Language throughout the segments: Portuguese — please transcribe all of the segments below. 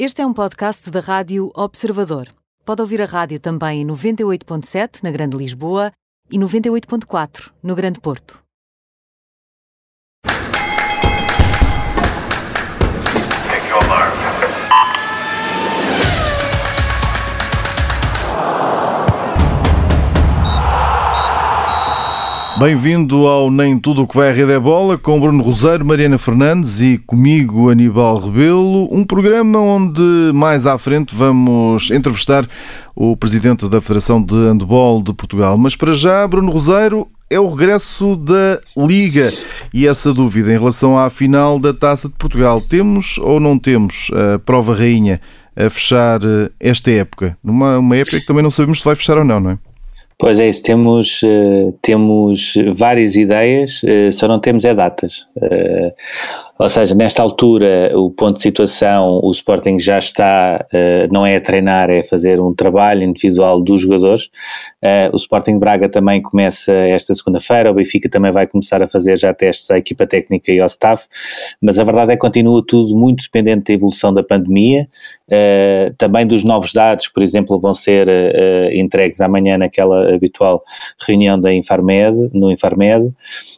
Este é um podcast da Rádio Observador. Pode ouvir a rádio também em 98.7 na Grande Lisboa e 98.4 no Grande Porto. Bem-vindo ao Nem Tudo o que vai à Rede é Bola, com Bruno Roseiro, Mariana Fernandes e comigo Aníbal Rebelo, um programa onde mais à frente vamos entrevistar o presidente da Federação de Handebol de Portugal. Mas para já, Bruno Roseiro, é o regresso da Liga e essa dúvida em relação à final da Taça de Portugal. Temos ou não temos a prova rainha a fechar esta época? Uma época que também não sabemos se vai fechar ou não é? Pois é isso, temos várias ideias, só não temos datas. Ou seja, nesta altura, o ponto de situação, o Sporting já está, não é a treinar, é a fazer um trabalho individual dos jogadores. O Sporting Braga também começa esta segunda-feira, o Benfica também vai começar a fazer já testes à equipa técnica e ao staff, mas a verdade é que continua tudo muito dependente da evolução da pandemia, também dos novos dados, por exemplo, vão ser entregues amanhã naquela habitual reunião da no Infarmed.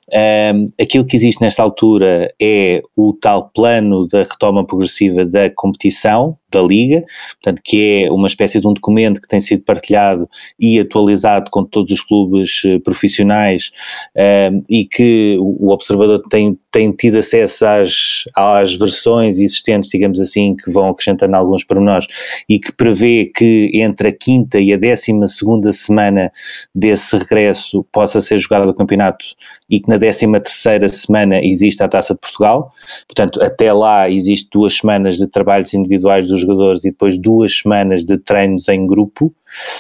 Aquilo que existe nesta altura é o tal plano da retoma progressiva da competição, da Liga, portanto, que é uma espécie de um documento que tem sido partilhado e atualizado com todos os clubes profissionais, e que o Observador tem tido acesso às versões existentes, digamos assim, que vão acrescentando alguns pormenores e que prevê que entre a quinta e a 12ª semana desse regresso possa ser jogado o campeonato e que na 13ª semana existe a Taça de Portugal. Portanto, até lá existe 2 semanas de trabalhos individuais dos jogadores e depois 2 semanas de treinos em grupo.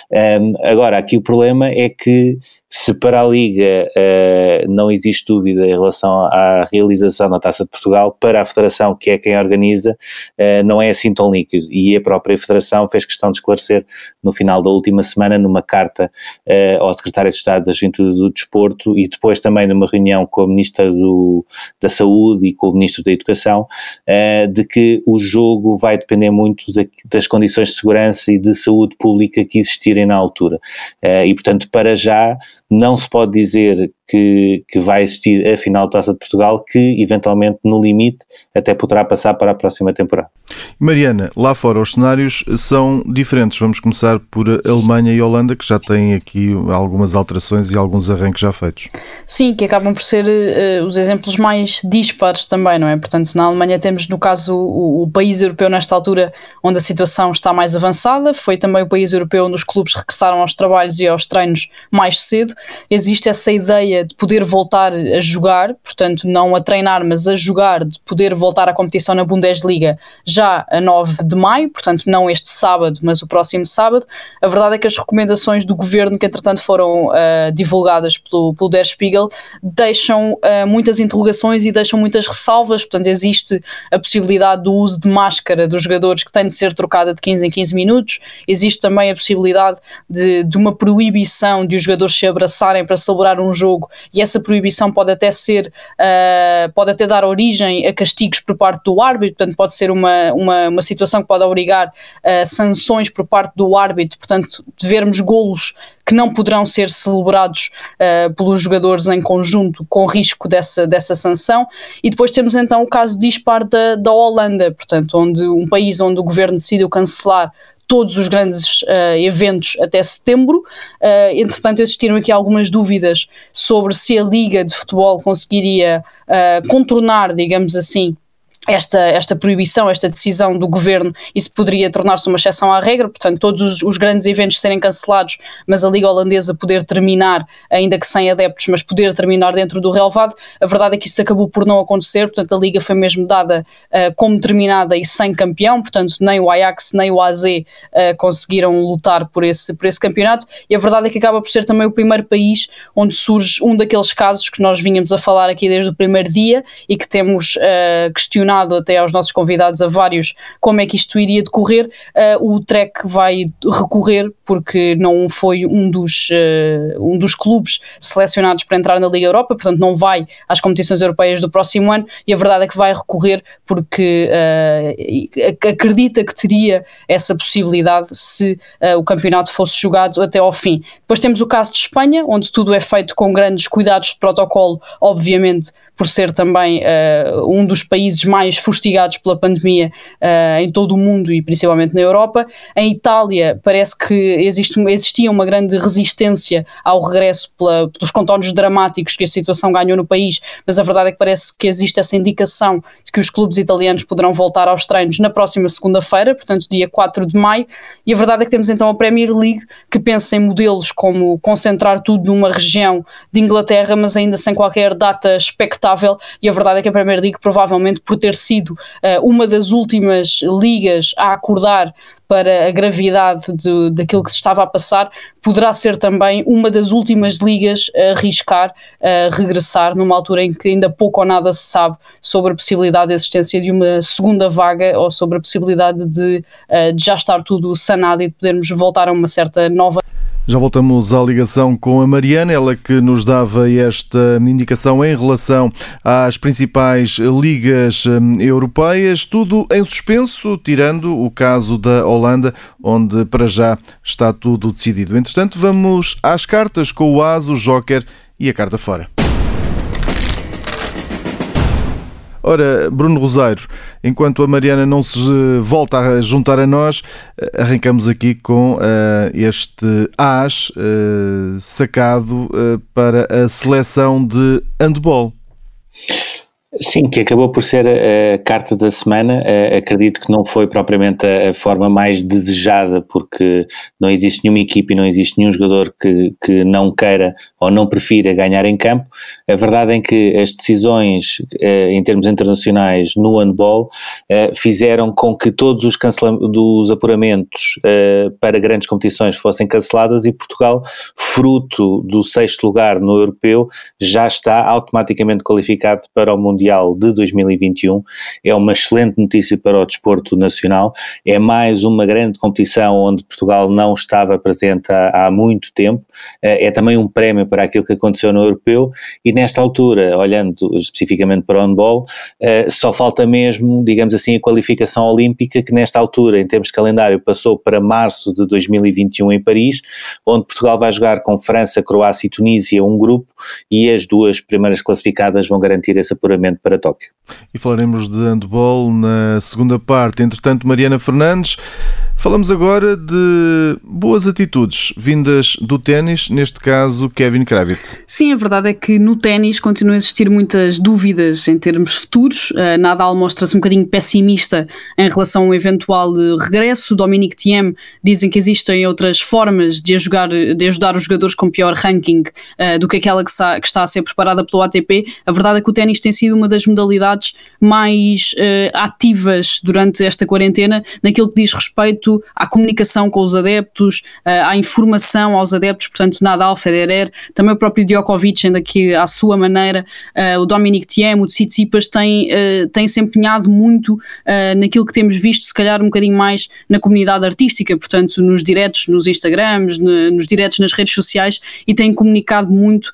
Agora, aqui o problema é que se para a Liga não existe dúvida em relação à realização da Taça de Portugal, para a Federação, que é quem organiza, não é assim tão líquido, e a própria Federação fez questão de esclarecer no final da última semana numa carta ao Secretário de Estado da Juventude e do Desporto e depois também numa reunião com a Ministra da Saúde e com o Ministro da Educação, de que o jogo vai depender muito das condições de segurança e de saúde pública que existirem na altura, e portanto para já não se pode dizer que vai existir a final da Taça de Portugal, que eventualmente no limite até poderá passar para a próxima temporada. Mariana, lá fora os cenários são diferentes. Vamos começar por Alemanha e Holanda, que já têm aqui algumas alterações e alguns arranques já feitos. Sim, que acabam por ser os exemplos mais dispares também, não é? Portanto, na Alemanha temos, no caso, o país europeu nesta altura onde a situação está mais avançada, foi também o país europeu onde os clubes regressaram aos trabalhos e aos treinos mais cedo. Existe essa ideia de poder voltar a jogar, portanto não a treinar, mas a jogar, de poder voltar à competição na Bundesliga já a 9 de maio, portanto não este sábado, mas o próximo sábado. A verdade é que as recomendações do governo, que entretanto foram divulgadas pelo Der Spiegel, deixam muitas interrogações e deixam muitas ressalvas. Portanto, existe a possibilidade do uso de máscara dos jogadores, que tem de ser trocada de 15 em 15 minutos, existe também a possibilidade de uma proibição de os jogadores se abraçarem para celebrar um jogo, e essa proibição pode até dar origem a castigos por parte do árbitro. Portanto pode ser uma situação que pode obrigar a sanções por parte do árbitro, portanto de vermos golos que não poderão ser celebrados pelos jogadores em conjunto, com risco dessa sanção. E depois temos então o caso dispar da Holanda, portanto um país onde o governo decidiu cancelar todos os grandes eventos até setembro. Entretanto, existiram aqui algumas dúvidas sobre se a Liga de Futebol conseguiria contornar, digamos assim, esta proibição, esta decisão do governo, isso poderia tornar-se uma exceção à regra. Portanto todos os grandes eventos serem cancelados, mas a Liga Holandesa poder terminar, ainda que sem adeptos, mas poder terminar dentro do relevado. A verdade é que isso acabou por não acontecer, portanto a Liga foi mesmo dada como terminada e sem campeão, portanto nem o Ajax nem o AZ conseguiram lutar por esse campeonato, e a verdade é que acaba por ser também o primeiro país onde surge um daqueles casos que nós vínhamos a falar aqui desde o primeiro dia e que temos questionado questionado até aos nossos convidados, a vários, como é que isto iria decorrer. O Trek vai recorrer porque não foi um dos clubes selecionados para entrar na Liga Europa, portanto não vai às competições europeias do próximo ano, e a verdade é que vai recorrer porque acredita que teria essa possibilidade se o campeonato fosse jogado até ao fim. Depois temos o caso de Espanha, onde tudo é feito com grandes cuidados de protocolo, obviamente por ser também um dos países mais fustigados pela pandemia em todo o mundo e principalmente na Europa. Em Itália parece que existia uma grande resistência ao regresso pelos contornos dramáticos que a situação ganhou no país, mas a verdade é que parece que existe essa indicação de que os clubes italianos poderão voltar aos treinos na próxima segunda-feira, portanto dia 4 de maio, e a verdade é que temos então a Premier League, que pensa em modelos como concentrar tudo numa região de Inglaterra, mas ainda sem qualquer data expectável, e a verdade é que a Premier League, provavelmente por ter sido uma das últimas ligas a acordar para a gravidade daquilo que se estava a passar, poderá ser também uma das últimas ligas a arriscar a regressar numa altura em que ainda pouco ou nada se sabe sobre a possibilidade de existência de uma segunda vaga, ou sobre a possibilidade de já estar tudo sanado e de podermos voltar a uma certa nova. Já voltamos à ligação com a Mariana, ela que nos dava esta indicação em relação às principais ligas europeias, tudo em suspenso, tirando o caso da Holanda, onde para já está tudo decidido. Entretanto, vamos às cartas com o As, o Joker e a carta fora. Ora, Bruno Roseiro, enquanto a Mariana não se volta a juntar a nós, arrancamos aqui com este As sacado para a seleção de handball. Sim, que acabou por ser a carta da semana. Acredito que não foi propriamente a forma mais desejada, porque não existe nenhuma equipe e não existe nenhum jogador que não queira ou não prefira ganhar em campo. A verdade é que as decisões em termos internacionais no handball fizeram com que todos os apuramentos para grandes competições fossem canceladas, e Portugal, fruto do 6º lugar no europeu, já está automaticamente qualificado para o Mundial de 2021. É uma excelente notícia para o desporto nacional, é mais uma grande competição onde Portugal não estava presente há muito tempo, é também um prémio para aquilo que aconteceu no europeu, e nesta altura, olhando especificamente para o handball, só falta mesmo, digamos assim, a qualificação olímpica, que nesta altura, em termos de calendário, passou para março de 2021 em Paris, onde Portugal vai jogar com França, Croácia e Tunísia um grupo, e as duas primeiras classificadas vão garantir esse apuramento para Tóquio. E falaremos de handball na segunda parte. Entretanto, Mariana Fernandes, falamos agora de boas atitudes vindas do ténis, neste caso Kevin Kravitz. Sim, a verdade é que no ténis continuam a existir muitas dúvidas em termos futuros. Nadal mostra-se um bocadinho pessimista em relação a um eventual regresso. Dominic Thiem dizem que existem outras formas de ajudar os jogadores com pior ranking do que aquela que está a ser preparada pelo ATP. A verdade é que o ténis tem sido uma das modalidades mais ativas durante esta quarentena, naquilo que diz respeito à comunicação com os adeptos, à informação aos adeptos, portanto Nadal, Federer, também o próprio Djokovic, ainda que à sua maneira, o Dominic Thiem, o Tsitsipas tem-se empenhado muito naquilo que temos visto, se calhar um bocadinho mais na comunidade artística, portanto nos diretos, nos Instagrams, nos diretos nas redes sociais, e tem comunicado muito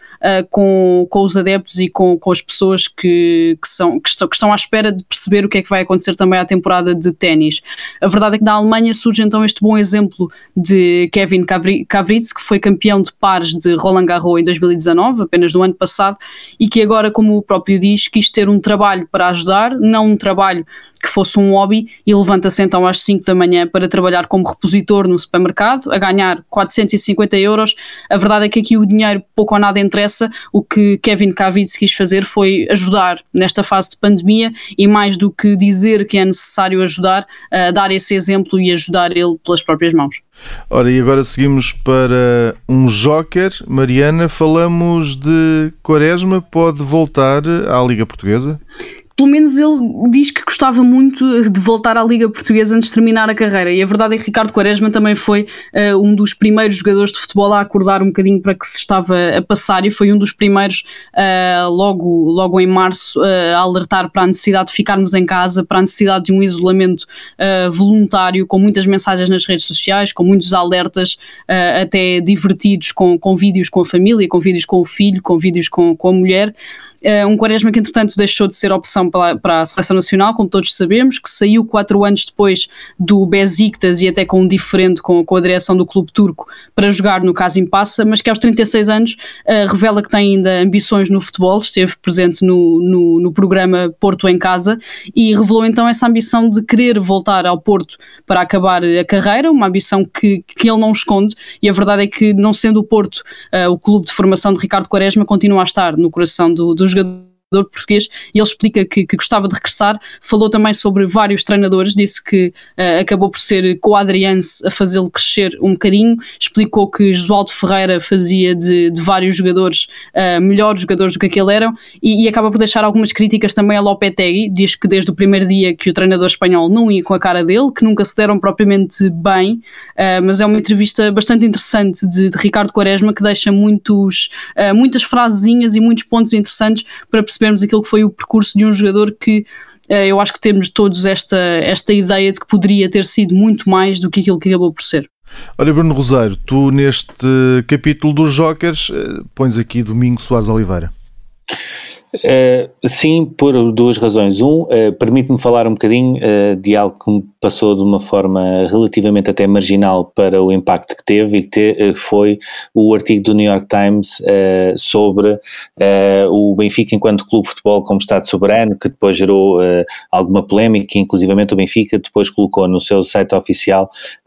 com os adeptos e com as pessoas que estão à espera de perceber o que é que vai acontecer também à temporada de ténis. A verdade é que na Alemanha surge então este bom exemplo de Kevin Kravitz, que foi campeão de pares de Roland Garros em 2019, apenas no ano passado, e que agora, como o próprio diz, quis ter um trabalho para ajudar, não um trabalho que fosse um hobby, e levanta-se então às 5 da manhã para trabalhar como repositor no supermercado, a ganhar 450 euros. A verdade é que aqui o dinheiro pouco ou nada interessa. O que Kevin Kravitz quis fazer foi ajudar nesta fase de pandemia, e mais do que dizer que é necessário ajudar, dar esse exemplo e ajudar ele pelas próprias mãos. Ora, e agora seguimos para um joker. Mariana, falamos de Quaresma, pode voltar à Liga Portuguesa? pelo menos ele diz que gostava muito de voltar à Liga Portuguesa antes de terminar a carreira, e a verdade é que Ricardo Quaresma também foi um dos primeiros jogadores de futebol a acordar um bocadinho para que se estava a passar, e foi um dos primeiros logo em março a alertar para a necessidade de ficarmos em casa, para a necessidade de um isolamento voluntário, com muitas mensagens nas redes sociais, com muitos alertas até divertidos, com vídeos com a família, com vídeos com o filho, com vídeos com a mulher. Um Quaresma que entretanto deixou de ser opção para a Seleção Nacional, como todos sabemos, que saiu 4 anos depois do Besiktas e até com um diferente com a direção do clube turco para jogar no Kasim Passa, mas que aos 36 anos revela que tem ainda ambições no futebol, esteve presente no programa Porto em Casa e revelou então essa ambição de querer voltar ao Porto para acabar a carreira, uma ambição que ele não esconde, e a verdade é que, não sendo o Porto o clube de formação de Ricardo Quaresma, continua a estar no coração do jogador português, e ele explica que gostava de regressar. Falou também sobre vários treinadores, disse que acabou por ser coadriance a fazê-lo crescer um bocadinho, explicou que Josualdo Ferreira fazia de vários jogadores melhores jogadores do que aquele eram, e acaba por deixar algumas críticas também a Lopetegui. Diz que desde o primeiro dia que o treinador espanhol não ia com a cara dele, que nunca se deram propriamente bem, mas é uma entrevista bastante interessante de Ricardo Quaresma, que deixa muitas frasezinhas e muitos pontos interessantes para percebermos aquilo que foi o percurso de um jogador que eu acho que temos todos esta ideia de que poderia ter sido muito mais do que aquilo que acabou por ser. Olha, Bruno Rosário, tu neste capítulo dos Jokers pões aqui Domingos Soares Oliveira. Sim, por duas razões. Permite-me falar um bocadinho de algo que me passou de uma forma relativamente até marginal para o impacto que teve, e que foi o artigo do New York Times sobre o Benfica enquanto clube de futebol como Estado soberano, que depois gerou alguma polémica, e inclusivamente o Benfica depois colocou no seu site oficial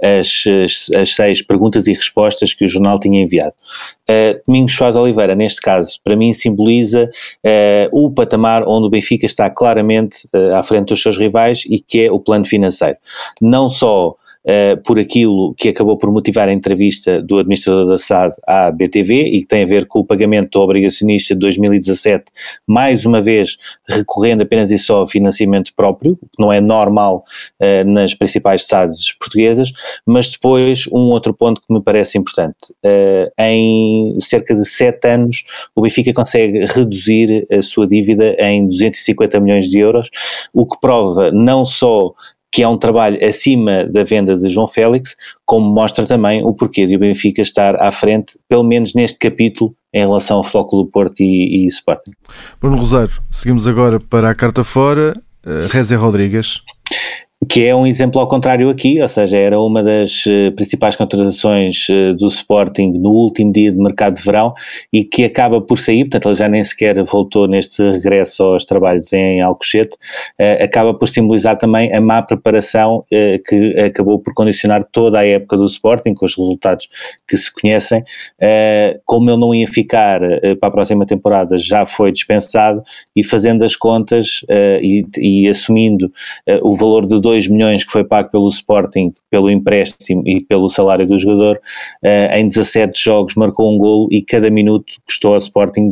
as 6 perguntas e respostas que o jornal tinha enviado. Domingos Soares Oliveira, neste caso, para mim simboliza o patamar onde o Benfica está claramente à frente dos seus rivais, e que é o plano financeiro. Não só por aquilo que acabou por motivar a entrevista do administrador da SAD à BTV, e que tem a ver com o pagamento do obrigacionista de 2017, mais uma vez recorrendo apenas e só ao financiamento próprio, que não é normal nas principais SADs portuguesas, mas depois um outro ponto que me parece importante. Em cerca de 7 anos o Benfica consegue reduzir a sua dívida em 250 milhões de euros, o que prova não só que é um trabalho acima da venda de João Félix, como mostra também o porquê de o Benfica estar à frente, pelo menos neste capítulo, em relação ao Futebol Clube do Porto e Sporting. Bruno Rosário, seguimos agora para a carta fora, Rézé Rodrigues. Que é um exemplo ao contrário aqui, ou seja, era uma das principais contratações do Sporting no último dia de mercado de verão, e que acaba por sair, portanto ele já nem sequer voltou neste regresso aos trabalhos em Alcochete, acaba por simbolizar também a má preparação que acabou por condicionar toda a época do Sporting, com os resultados que se conhecem. Como ele não ia ficar para a próxima temporada, já foi dispensado, e fazendo as contas e assumindo o valor de 2 milhões que foi pago pelo Sporting, pelo empréstimo e pelo salário do jogador, em 17 jogos marcou um golo, e cada minuto custou ao Sporting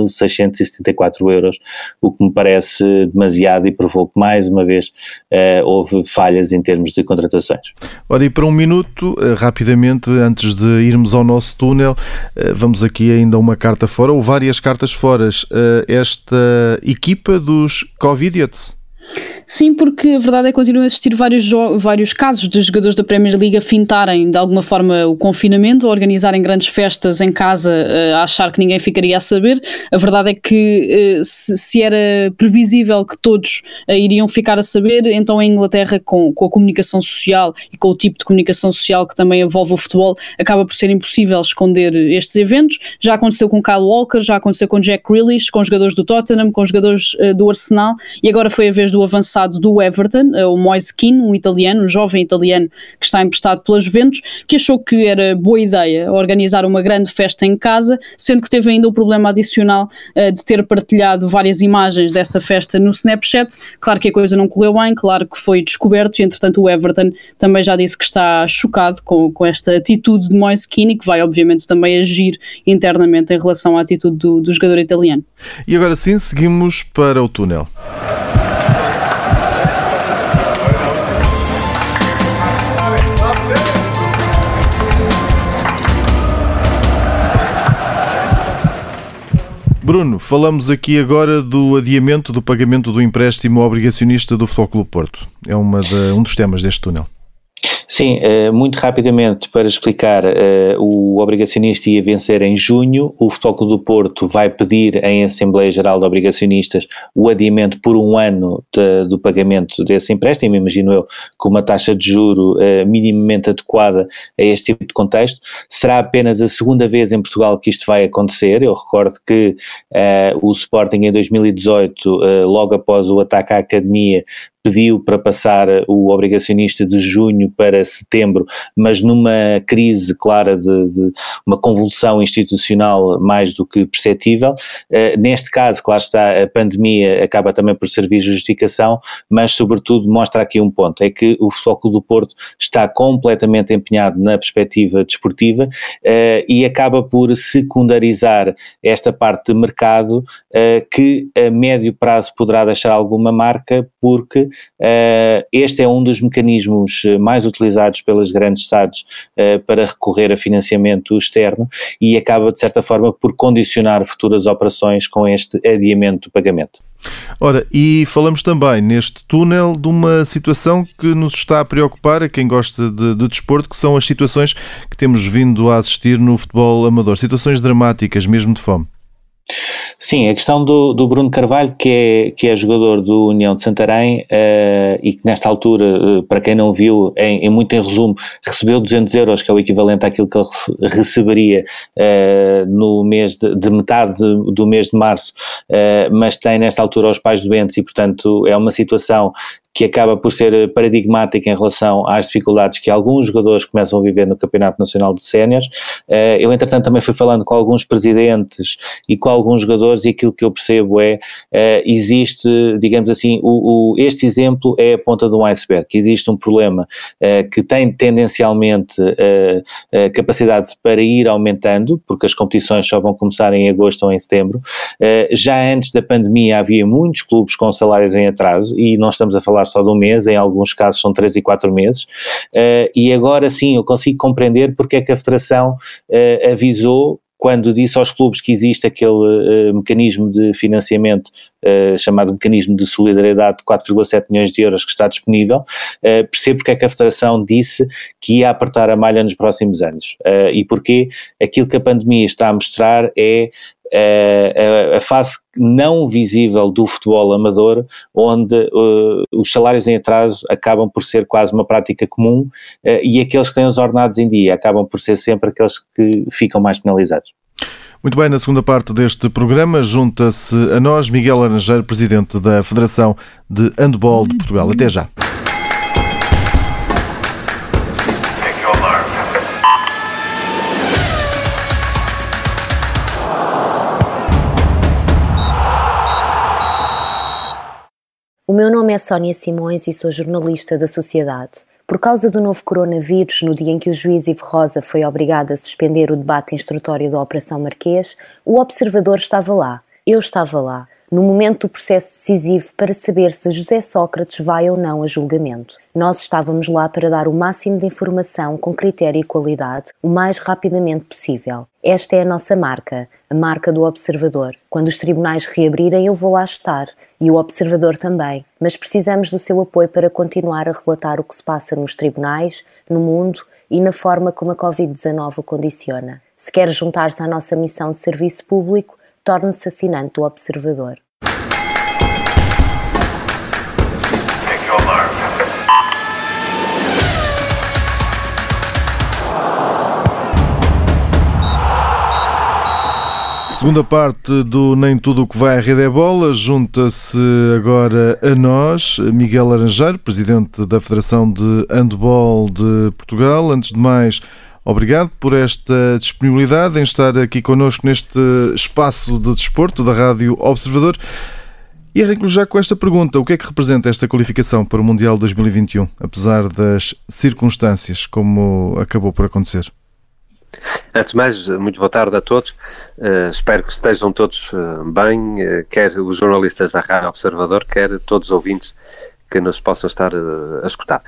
2.674 euros, o que me parece demasiado, e provou que mais uma vez houve falhas em termos de contratações. Ora, e para um minuto, rapidamente, antes de irmos ao nosso túnel, vamos aqui ainda uma carta fora, ou várias cartas foras, esta equipa dos Covidiots. Sim, porque a verdade é que continuam a existir vários casos de jogadores da Premier League a fintarem de alguma forma o confinamento, a organizarem grandes festas em casa, a achar que ninguém ficaria a saber. A verdade é que se era previsível que todos iriam ficar a saber, então em Inglaterra, com a comunicação social e com o tipo de comunicação social que também envolve o futebol, acaba por ser impossível esconder estes eventos. Já aconteceu com Kyle Walker, já aconteceu com Jack Grealish, com jogadores do Tottenham, com jogadores do Arsenal, e agora foi a vez do avançado do Everton, o Moise Kean, um jovem italiano que está emprestado pela Juventus, que achou que era boa ideia organizar uma grande festa em casa, sendo que teve ainda o problema adicional de ter partilhado várias imagens dessa festa no Snapchat. Claro que a coisa não correu bem, claro que foi descoberto, e entretanto o Everton também já disse que está chocado com esta atitude de Moise Kean, e que vai obviamente também agir internamente em relação à atitude do jogador italiano. E agora sim, seguimos para o túnel. Bruno, falamos aqui agora do adiamento do pagamento do empréstimo obrigacionista do Futebol Clube Porto. É um dos temas deste túnel. Sim, muito rapidamente para explicar, o obrigacionista ia vencer em junho, o Futebol Clube do Porto vai pedir em Assembleia Geral de Obrigacionistas o adiamento por um ano do pagamento desse empréstimo, imagino eu, com uma taxa de juro minimamente adequada a este tipo de contexto. Será apenas a segunda vez em Portugal que isto vai acontecer. Eu recordo que o Sporting em 2018, logo após o ataque à Academia, pediu para passar o obrigacionista de junho para setembro, mas numa crise clara de uma convulsão institucional mais do que perceptível. Neste caso, claro está, a pandemia acaba também por servir justificação, mas sobretudo mostra aqui um ponto, é que o Futebol Clube do Porto está completamente empenhado na perspectiva desportiva e acaba por secundarizar esta parte de mercado que a médio prazo poderá deixar alguma marca, porque este é um dos mecanismos mais utilizados pelas grandes SADs para recorrer a financiamento externo e acaba de certa forma por condicionar futuras operações com este adiamento do pagamento. Ora, e falamos também neste túnel de uma situação que nos está a preocupar a quem gosta de desporto, que são as situações que temos vindo a assistir no futebol amador, situações dramáticas mesmo de fome. Sim, a questão do Bruno Carvalho, que é jogador do União de Santarém e que nesta altura, para quem não viu, muito em resumo, recebeu 200 euros, que é o equivalente àquilo que ele receberia no mês de metade do mês de março, mas tem nesta altura os pais doentes e, portanto, é uma situação que acaba por ser paradigmática em relação às dificuldades que alguns jogadores começam a viver no Campeonato Nacional de Séniores. Eu, entretanto, também fui falando com alguns presidentes e com alguns jogadores e aquilo que eu percebo existe, digamos assim, este exemplo é a ponta do iceberg. Existe um problema que tem tendencialmente capacidade para ir aumentando, porque as competições só vão começar em agosto ou em setembro. Já antes da pandemia havia muitos clubes com salários em atraso e não estamos a falar só de um mês, em alguns casos são 3 e 4 meses, e agora sim eu consigo compreender porque é que a Federação avisou quando disse aos clubes que existe aquele mecanismo de financiamento chamado mecanismo de solidariedade de 4,7 milhões de euros que está disponível. Percebo porque é que a Federação disse que ia apertar a malha nos próximos anos e porque aquilo que a pandemia está a mostrar é a face não visível do futebol amador, onde os salários em atraso acabam por ser quase uma prática comum e aqueles que têm os ordenados em dia acabam por ser sempre aqueles que ficam mais penalizados. Muito bem, na segunda parte deste programa junta-se a nós Miguel Laranjeiro, presidente da Federação de Handball de Portugal. Até já. O meu nome é Sónia Simões e sou jornalista da Sociedade. Por causa do novo coronavírus, no dia em que o juiz Ivo Rosa foi obrigado a suspender o debate instrutório da Operação Marquês, o Observador estava lá. Eu estava lá, no momento do processo decisivo para saber se José Sócrates vai ou não a julgamento. Nós estávamos lá para dar o máximo de informação com critério e qualidade, o mais rapidamente possível. Esta é a nossa marca, a marca do Observador. Quando os tribunais reabrirem, eu vou lá estar. E o Observador também. Mas precisamos do seu apoio para continuar a relatar o que se passa nos tribunais, no mundo e na forma como a Covid-19 o condiciona. Se quer juntar-se à nossa missão de serviço público, torne-se assinante do Observador. Segunda parte do Nem Tudo o que vai à rede é bola, junta-se agora a nós, Miguel Laranjeiro, presidente da Federação de Handball de Portugal. Antes de mais, obrigado por esta disponibilidade em estar aqui connosco neste espaço de desporto da Rádio Observador. E arranco já com esta pergunta: o que é que representa esta qualificação para o Mundial 2021, apesar das circunstâncias como acabou por acontecer? Antes de mais, muito boa tarde a todos. Espero que estejam todos bem, quer os jornalistas da Rádio Observador, quer todos os ouvintes que nos possam estar a escutar.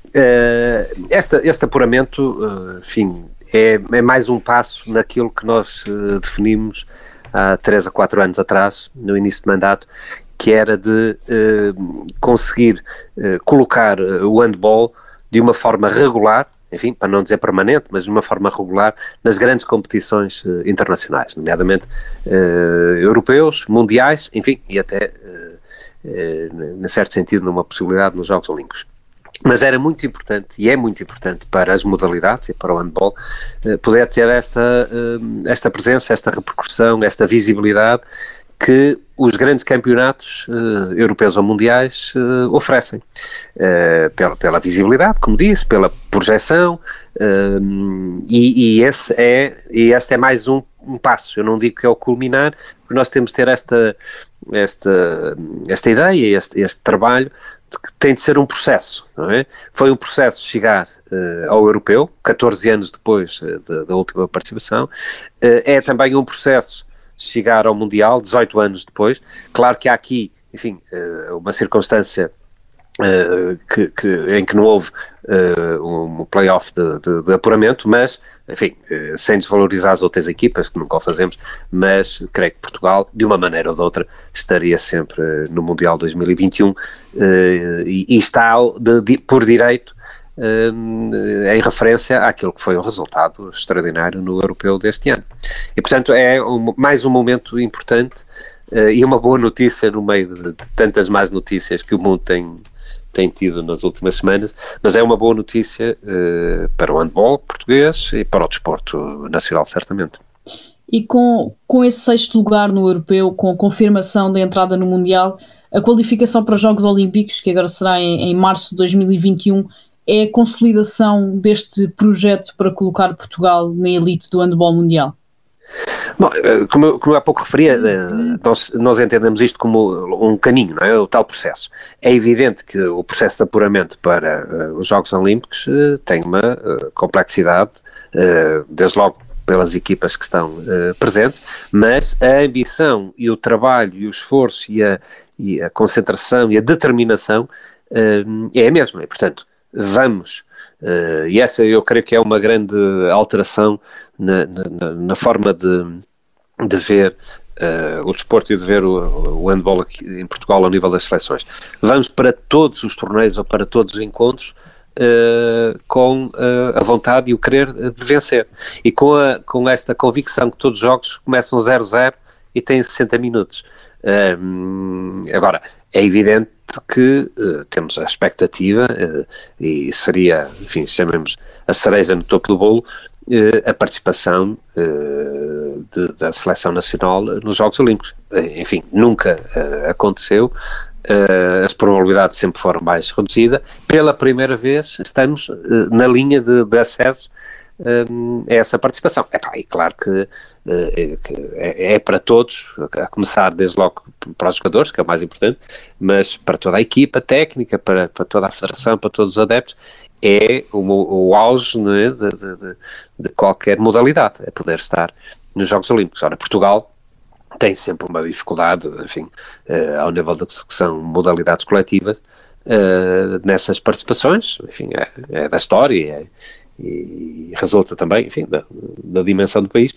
Este apuramento, enfim, é mais um passo naquilo que nós definimos há 3 a 4 anos atrás, no início do mandato, que era de conseguir colocar o handball de uma forma regular, enfim, para não dizer permanente, mas de uma forma regular nas grandes competições internacionais, nomeadamente europeus, mundiais, enfim, e até, em certo sentido, numa possibilidade nos Jogos Olímpicos. Mas era muito importante, e é muito importante para as modalidades e para o handball, poder ter esta presença, esta repercussão, esta visibilidade que os grandes campeonatos europeus ou mundiais oferecem. Pela visibilidade, como disse, pela projeção, e este é mais um passo. Eu não digo que é o culminar, porque nós temos de ter esta ideia, este trabalho, que tem de ser um processo, não é? Foi um processo chegar ao europeu, 14 anos depois da última participação, é também um processo chegar ao mundial, 18 anos depois. Claro que há aqui, enfim, uma circunstância em que não houve um play-off de apuramento, mas, enfim, sem desvalorizar as outras equipas, que nunca o fazemos, mas creio que Portugal, de uma maneira ou de outra, estaria sempre no Mundial 2021 e está por direito em referência àquilo que foi um resultado extraordinário no Europeu deste ano. E, portanto, é mais um momento importante e uma boa notícia no meio de tantas más notícias que o mundo tem tido nas últimas semanas, mas é uma boa notícia para o handball português e para o desporto nacional, certamente. E com esse 6º lugar no Europeu, com a confirmação da entrada no Mundial, a qualificação para os Jogos Olímpicos, que agora será em março de 2021, é a consolidação deste projeto para colocar Portugal na elite do handball mundial? Bom, como eu há pouco referia, nós entendemos isto como um caminho, não é? O tal processo. É evidente que o processo de apuramento para os Jogos Olímpicos tem uma complexidade, desde logo pelas equipas que estão presentes, mas a ambição e o trabalho e o esforço e a concentração e a determinação é a mesma, e portanto vamos, e essa eu creio que é uma grande alteração na forma de ver o desporto e de ver o handball aqui em Portugal ao nível das seleções. Vamos para todos os torneios ou para todos os encontros com a vontade e o querer de vencer, e com esta convicção que todos os jogos começam 0-0 e têm 60 minutos. Agora, é evidente que temos a expectativa, e seria, enfim, chamemos a cereja no topo do bolo, a participação da seleção nacional nos Jogos Olímpicos. Enfim, nunca aconteceu, as probabilidades sempre foram mais reduzidas. Pela primeira vez estamos na linha de acesso a essa participação. E claro que é para todos, a começar desde logo para os jogadores, que é o mais importante, mas para toda a equipa técnica, para toda a federação, para todos os adeptos, é o auge, não é, de qualquer modalidade, é poder estar nos Jogos Olímpicos. Ora, Portugal tem sempre uma dificuldade, enfim, ao nível da que são modalidades coletivas, nessas participações, enfim, é da história, e resulta também, enfim, da dimensão do país,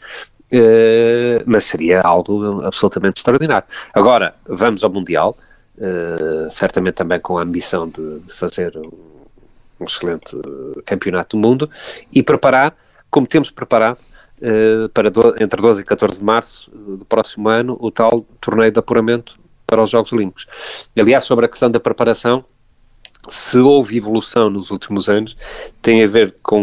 mas seria algo absolutamente extraordinário. Agora, vamos ao Mundial, certamente também com a ambição de fazer um excelente campeonato do mundo, e preparar, como temos preparado, entre 12 e 14 de março do próximo ano, o tal torneio de apuramento para os Jogos Olímpicos. Aliás, sobre a questão da preparação, se houve evolução nos últimos anos, tem a ver com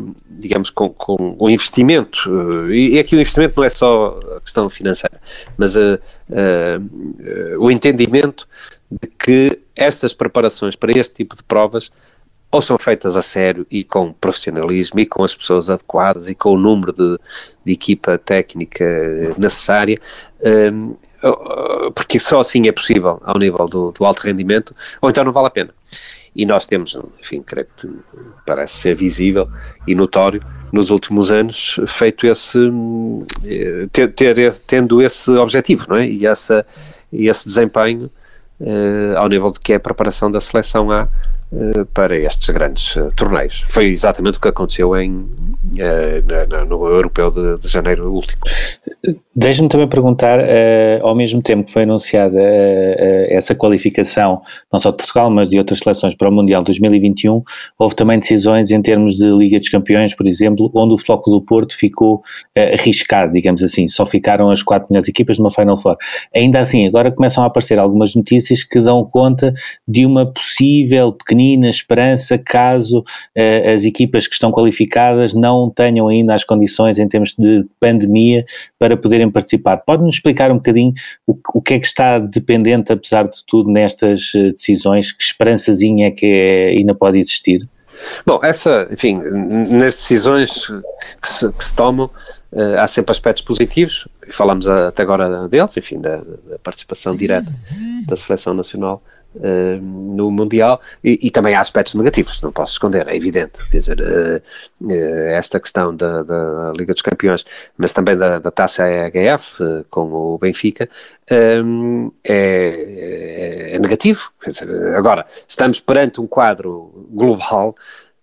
o investimento, e aqui o investimento não é só a questão financeira, mas o entendimento de que estas preparações para este tipo de provas ou são feitas a sério e com profissionalismo e com as pessoas adequadas e com o número de equipa técnica necessária, porque só assim é possível ao nível do alto rendimento, ou então não vale a pena. E nós temos, enfim, creio que parece ser visível e notório nos últimos anos, feito tendo esse objetivo, não é? E esse desempenho ao nível de que é a preparação da seleção A para estes grandes torneios. Foi exatamente o que aconteceu no Europeu de janeiro último. Deixa-me também perguntar, ao mesmo tempo que foi anunciada essa qualificação, não só de Portugal, mas de outras seleções para o Mundial 2021, houve também decisões em termos de Liga dos Campeões, por exemplo, onde o Futebol Clube do Porto ficou arriscado, digamos assim, só ficaram as 4 melhores equipas numa Final Four. Ainda assim, agora começam a aparecer algumas notícias que dão conta de uma possível pequenina esperança caso as equipas que estão qualificadas não tenham ainda as condições em termos de pandemia para poderem participar. Pode-nos explicar um bocadinho o que é que está dependente, apesar de tudo, nestas decisões? Que esperançazinha é que ainda pode existir? Bom, enfim, nas decisões que se tomam, há sempre aspectos positivos, e falamos até agora deles, enfim, da participação direta da Seleção Nacional no Mundial, e também há aspectos negativos, não posso esconder, é evidente, quer dizer, esta questão da Liga dos Campeões, mas também da Taça EHF com o Benfica, é negativo, quer dizer, agora, estamos perante um quadro global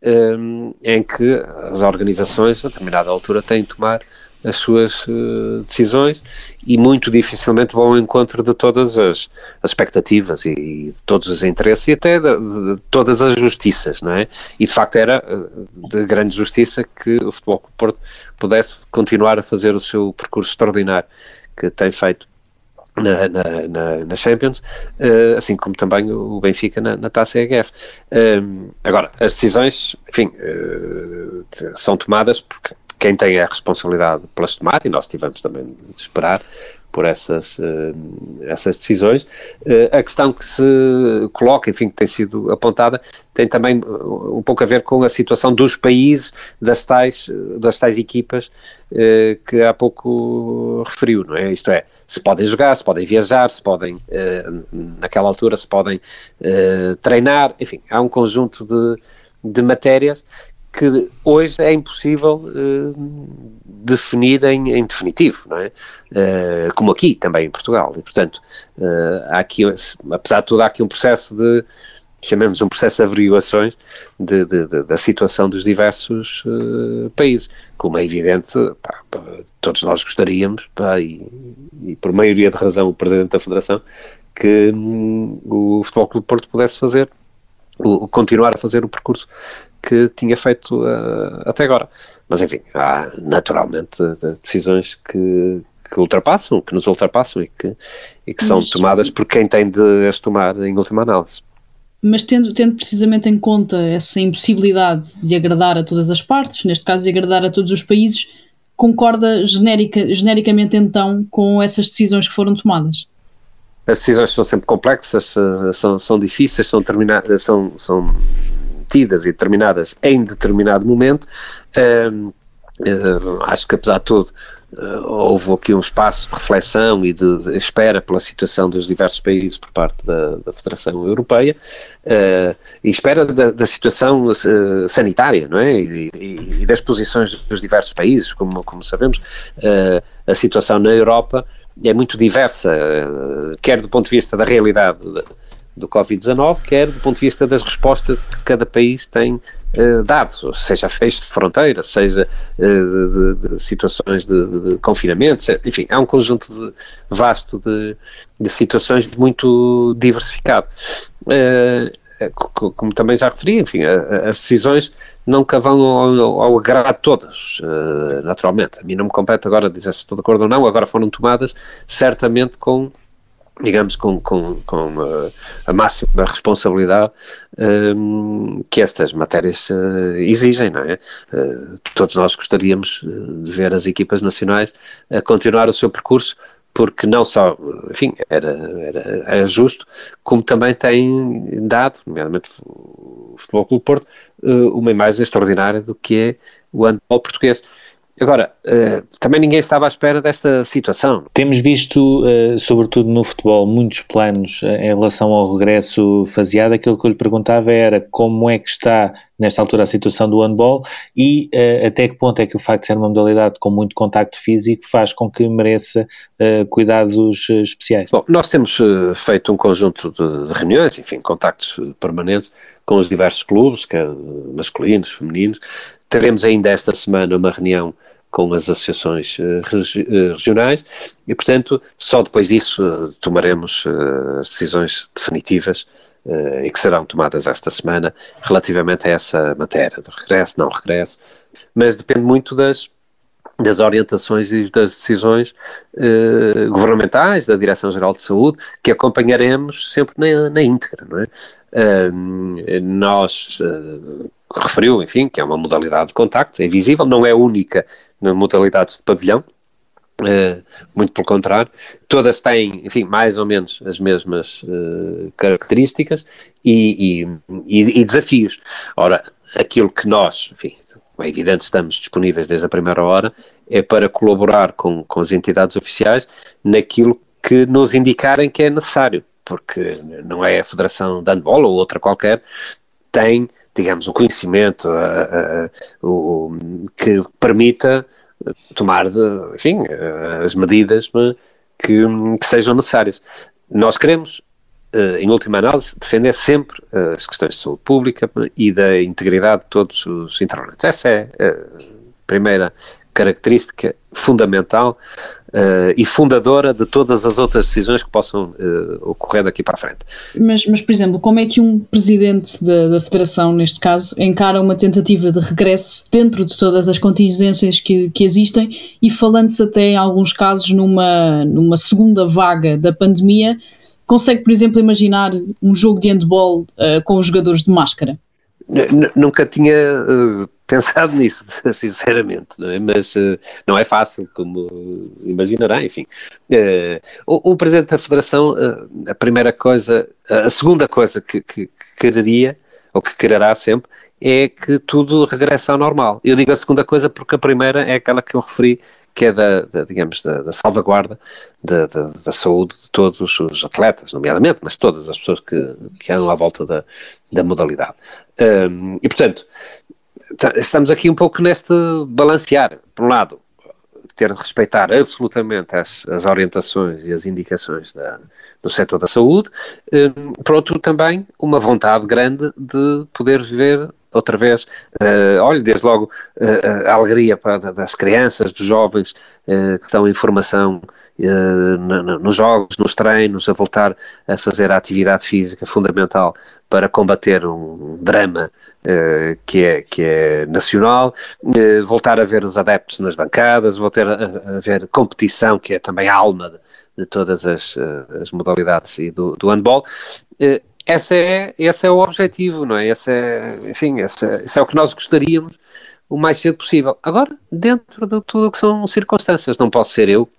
em que as organizações, a determinada altura, têm de tomar as suas decisões e muito dificilmente vão ao encontro de todas as expectativas e de todos os interesses e até de todas as justiças, não é? E de facto era de grande justiça que o Futebol Clube do Porto pudesse continuar a fazer o seu percurso extraordinário que tem feito na Champions, assim como também o Benfica na Taça EHF. Agora, as decisões, enfim, são tomadas porque quem tem a responsabilidade de las tomar, e nós tivemos também de esperar por essas decisões. A questão que se coloca, enfim, que tem sido apontada, tem também um pouco a ver com a situação dos países, das tais equipas que há pouco referiu, não é? Isto é, se podem jogar, se podem viajar, se podem, naquela altura, se podem treinar, enfim, há um conjunto de matérias que hoje é impossível definir em definitivo, não é? Como aqui, também em Portugal, e portanto, há aqui, apesar de tudo, há aqui um processo chamemos um processo de averiguações da situação dos diversos países, como é evidente, todos nós gostaríamos, e por maioria de razão o Presidente da Federação, que o Futebol Clube do Porto pudesse continuar a fazer o percurso que tinha feito até agora. Mas, enfim, há naturalmente decisões que nos ultrapassam e que são tomadas por quem tem de as tomar em última análise. Mas tendo precisamente em conta essa impossibilidade de agradar a todas as partes, neste caso de agradar a todos os países, concorda genericamente então com essas decisões que foram tomadas? As decisões são sempre complexas, são difíceis, são tidas e determinadas em determinado momento. Acho que, apesar de tudo, houve aqui um espaço de reflexão e de espera pela situação dos diversos países por parte da Federação Europeia, e espera da situação sanitária, não é? E das posições dos diversos países, como sabemos. A situação na Europa é muito diversa, quer do ponto de vista da realidade do Covid-19, quer do ponto de vista das respostas que cada país tem dado, seja fecho de fronteiras, seja de situações de confinamento, enfim, há um conjunto vasto de situações muito diversificado. Como também já referi, enfim, as decisões nunca vão ao agrado de todos, naturalmente. A mim não me compete agora dizer se estou de acordo ou não, agora foram tomadas certamente com a máxima responsabilidade que estas matérias exigem, não é? Todos nós gostaríamos de ver as equipas nacionais a continuar o seu percurso, porque não só, enfim, era justo, como também tem dado, nomeadamente o Futebol Clube do Porto, uma imagem extraordinária do que é o handball português. Agora, também ninguém estava à espera desta situação. Temos visto, sobretudo no futebol, muitos planos em relação ao regresso faseado. Aquilo que eu lhe perguntava era como é que está, nesta altura, a situação do handball e até que ponto é que o facto de ser uma modalidade com muito contacto físico faz com que mereça cuidados especiais. Bom, nós temos feito um conjunto de reuniões, enfim, contactos permanentes com os diversos clubes, quer masculinos, femininos. Teremos ainda esta semana uma reunião com as associações regionais e, portanto, só depois disso tomaremos as decisões definitivas e que serão tomadas esta semana relativamente a essa matéria de regresso, não regresso, mas depende muito das orientações e das decisões governamentais, da Direção-Geral de Saúde, que acompanharemos sempre na íntegra, não é? Referiu, enfim, que é uma modalidade de contacto, é visível, não é única na modalidade de pavilhão, muito pelo contrário, todas têm, enfim, mais ou menos as mesmas características e desafios. Ora, aquilo que nós, enfim, é evidente, estamos disponíveis desde a primeira hora, é para colaborar com as entidades oficiais naquilo que nos indicarem que é necessário, porque não é a Federação de Handball ou outra qualquer, tem, digamos, o conhecimento que permita tomar, enfim, as medidas que sejam necessárias. Nós queremos, em última análise, defender sempre as questões de saúde pública e da integridade de todos os intervenientes. Essa é a primeira característica fundamental e fundadora de todas as outras decisões que possam ocorrer daqui para a frente. Mas, por exemplo, como é que um presidente da Federação, neste caso, encara uma tentativa de regresso dentro de todas as contingências que existem e falando-se até em alguns casos numa segunda vaga da pandemia, consegue, por exemplo, imaginar um jogo de handball com os jogadores de máscara? Nunca tinha pensado nisso, sinceramente, não é? Mas não é fácil, como imaginará, enfim. O Presidente da Federação, a primeira coisa, a segunda coisa que quereria, ou que quererá sempre, é que tudo regresse ao normal. Eu digo a segunda coisa porque a primeira é aquela que eu referi, que é digamos, da salvaguarda da saúde de todos os atletas, nomeadamente, mas todas as pessoas que andam à volta da modalidade. E, portanto, estamos aqui um pouco neste balancear. Por um lado, ter de respeitar absolutamente as orientações e as indicações do setor da saúde. Por outro, também uma vontade grande de poder viver outra vez, olha, desde logo a alegria das crianças, dos jovens que estão em formação nos jogos, nos treinos, a voltar a fazer a atividade física fundamental para combater um drama que é nacional, voltar a ver os adeptos nas bancadas, voltar a ver competição, que é também a alma de todas as modalidades e do handball. Esse é o objetivo, não é? Esse é o que nós gostaríamos o mais cedo possível. Agora, dentro de tudo o que são circunstâncias, não posso ser eu,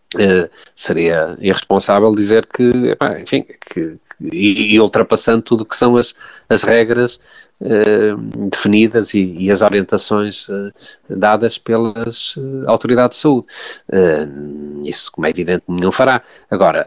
seria irresponsável dizer que, enfim, e ultrapassando tudo o que são as regras definidas e as orientações dadas pelas autoridades de saúde. Isso, como é evidente, não fará. Agora,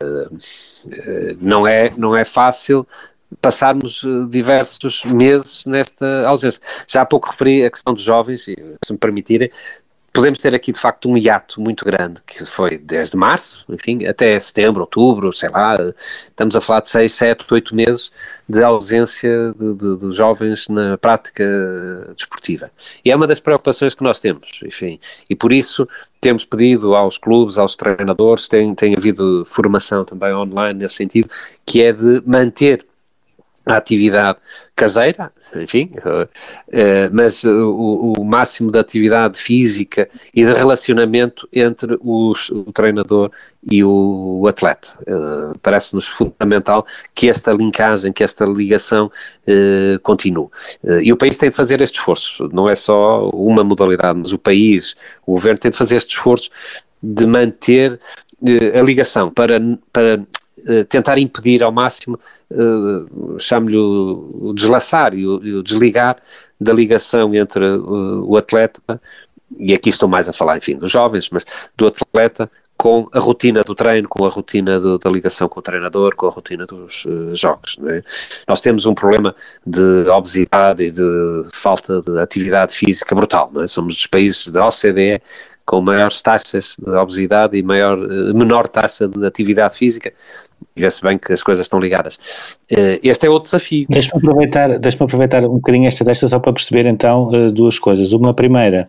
não é fácil passarmos diversos meses nesta ausência. Já há pouco referi a questão dos jovens, e se me permitirem, podemos ter aqui, de facto, um hiato muito grande, que foi desde março, enfim, até setembro, outubro, sei lá, estamos a falar de 6, 7, 8 meses de ausência de jovens na prática desportiva. E é uma das preocupações que nós temos, enfim, e por isso temos pedido aos clubes, aos treinadores, tem havido formação também online nesse sentido, que é de manter a atividade caseira, enfim, mas o máximo de atividade física e de relacionamento entre o treinador e o atleta. Parece-nos fundamental que esta linkagem, que esta ligação continue. E o país tem de fazer este esforço, não é só uma modalidade, mas o país, o governo tem de fazer este esforço de manter a ligação para tentar impedir ao máximo, chamo-lhe o deslaçar e o desligar da ligação entre o atleta e aqui estou mais a falar, enfim, dos jovens, mas do atleta, com a rotina do treino, com a rotina da ligação com o treinador, com a rotina dos jogos. Não é? Nós temos um problema de obesidade e de falta de atividade física brutal. Não é? Somos dos países da OCDE com maiores taxas de obesidade e menor taxa de atividade física. E vê-se bem que as coisas estão ligadas. Este é outro desafio. Deixa-me aproveitar um bocadinho esta deixa só para perceber então duas coisas. Uma primeira,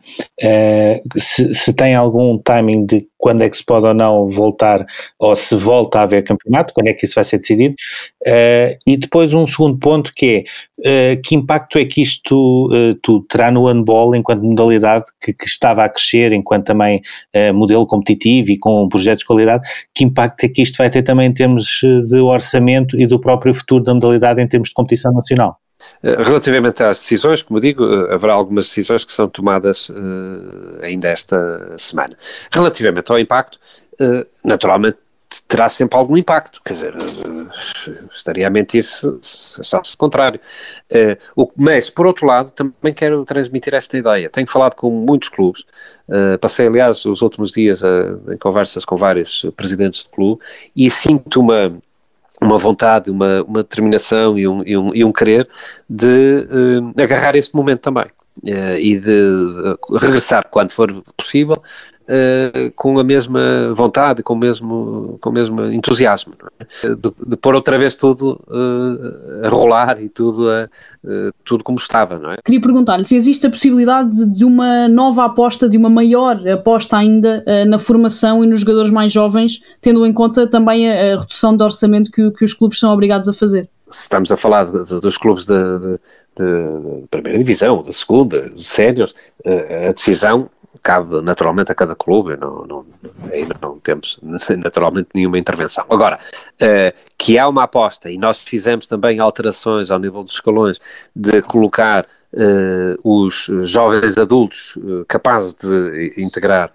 se tem algum timing de quando é que se pode ou não voltar, ou se volta a haver campeonato, quando é que isso vai ser decidido, e depois um segundo ponto que é, que impacto é que isto terá no handball enquanto modalidade que estava a crescer, enquanto também modelo competitivo e com projetos de qualidade, que impacto é que isto vai ter também em termos de orçamento e do próprio futuro da modalidade em termos de competição nacional? Relativamente às decisões, como digo, haverá algumas decisões que são tomadas ainda esta semana. Relativamente ao impacto, naturalmente terá sempre algum impacto, quer dizer, estaria a mentir se achasse o contrário. Mas, por outro lado, também quero transmitir esta ideia. Tenho falado com muitos clubes, passei, aliás, os últimos dias em conversas com vários presidentes de clube e sinto uma vontade, uma determinação e um querer de agarrar este momento também e de regressar quando for possível com a mesma vontade, com o mesmo entusiasmo, não é? de pôr outra vez tudo a rolar e tudo como estava, não é? Queria perguntar-lhe se existe a possibilidade de uma nova aposta, de uma maior aposta ainda na formação e nos jogadores mais jovens, tendo em conta também a redução de orçamento que os clubes são obrigados a fazer. Estamos a falar dos clubes de primeira divisão, da segunda, dos séniores, a decisão cabe naturalmente a cada clube, aí não temos naturalmente nenhuma intervenção. Agora, que há uma aposta, e nós fizemos também alterações ao nível dos escalões, de colocar os jovens adultos capazes de integrar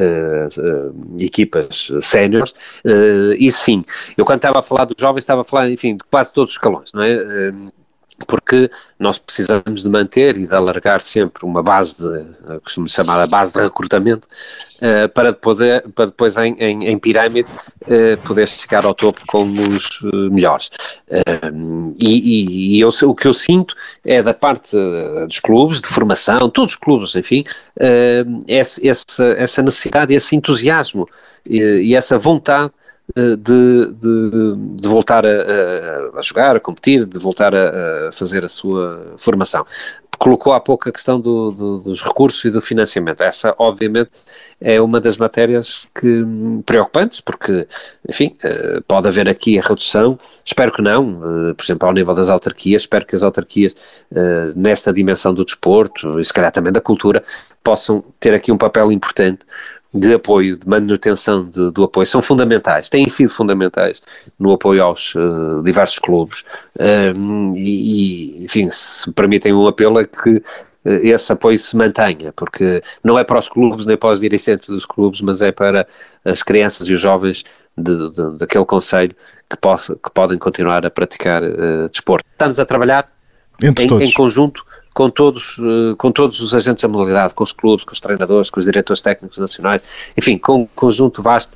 equipas séniores, isso sim. Eu quando estava a falar dos jovens, estava a falar, enfim, de quase todos os escalões, não é? Porque nós precisamos de manter e de alargar sempre uma base costumo chamar a base de recrutamento, para depois em pirâmide poder chegar ao topo com os melhores. O que eu sinto é da parte dos clubes, de formação, todos os clubes, enfim, essa necessidade, esse entusiasmo e essa vontade de voltar a jogar, a competir, de voltar a fazer a sua formação. Colocou há pouco a questão dos recursos e do financiamento. Essa, obviamente, é uma das matérias preocupantes, porque, enfim, pode haver aqui a redução, espero que não, por exemplo, ao nível das autarquias, espero que as autarquias, nesta dimensão do desporto, e se calhar também da cultura, possam ter aqui um papel importante de apoio, de manutenção do apoio, são fundamentais, têm sido fundamentais no apoio aos diversos clubes, enfim, se me permitem um apelo é que esse apoio se mantenha, porque não é para os clubes nem para os dirigentes dos clubes, mas é para as crianças e os jovens daquele concelho que podem continuar a praticar desporto. Estamos a trabalhar em conjunto com todos os agentes da modalidade, com os clubes, com os treinadores, com os diretores técnicos nacionais, enfim, com um conjunto vasto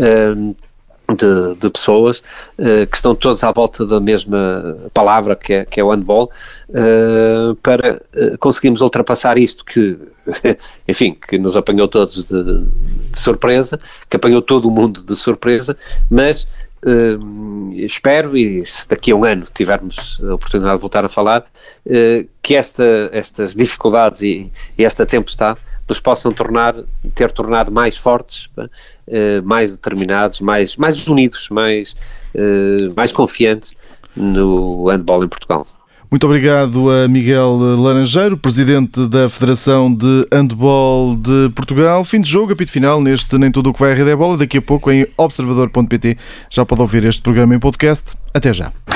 de pessoas que estão todos à volta da mesma palavra que é o handball, para conseguirmos ultrapassar isto que, enfim, que nos apanhou todos de surpresa, que apanhou todo o mundo de surpresa, mas espero, e se daqui a um ano tivermos a oportunidade de voltar a falar, que estas dificuldades e esta tempestade nos possam ter tornado mais fortes, mais determinados, mais unidos, mais confiantes no handball em Portugal. Muito obrigado a Miguel Laranjeiro, presidente da Federação de Handball de Portugal. Fim de jogo, apito final neste Nem Tudo o que vai à Rede é Bola. Daqui a pouco em observador.pt já pode ouvir este programa em podcast. Até já.